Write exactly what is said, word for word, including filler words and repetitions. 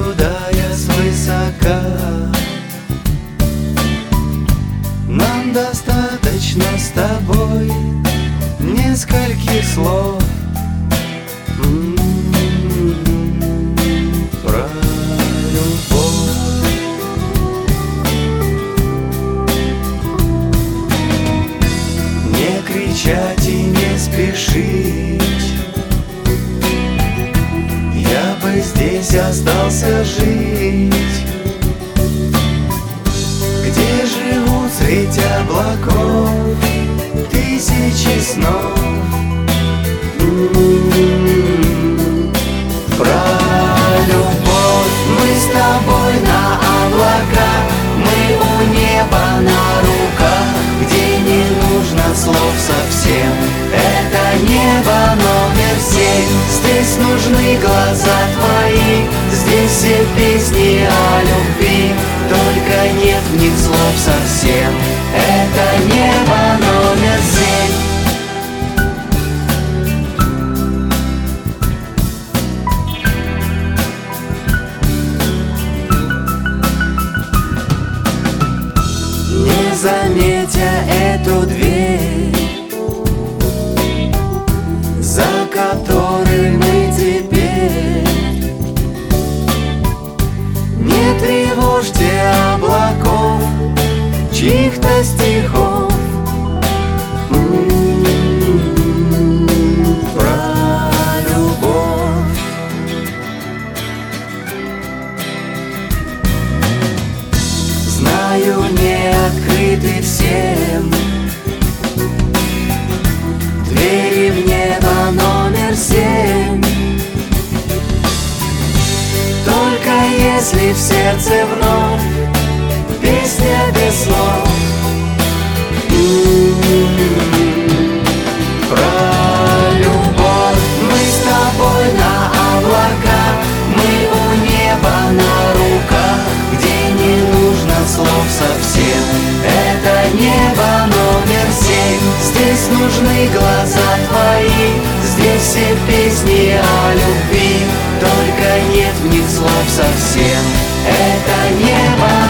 наблюдая свысока. Нам достаточно с тобой нескольких слов про любовь. Не кричать и не спешить, я бы здесь остался жить, где живут средь облаков тысячи снов. М-м-м. Про любовь мы с тобой на облаках, мы у неба на руках, где не нужно слов совсем. Это небо номер семь. Здесь нужны глаза твои, здесь все песни о любви, только нет в них слов совсем. Это небо номер семь. Не заметя эту дверь, за которой мы теперь, не тревожьте облаков, чьих-то стихов. М-м-м. Про любовь. Знаю, не открыты всем двери в небо номер семь, только если в сердце вновь песня без слов. М-м-м. Про любовь мы с тобой на облаках, мы у неба на руках, где не нужно слов совсем. Это небо номер семь. Здесь нужны глаза твои, здесь все песни о любви, только нет в них слов совсем. Это небо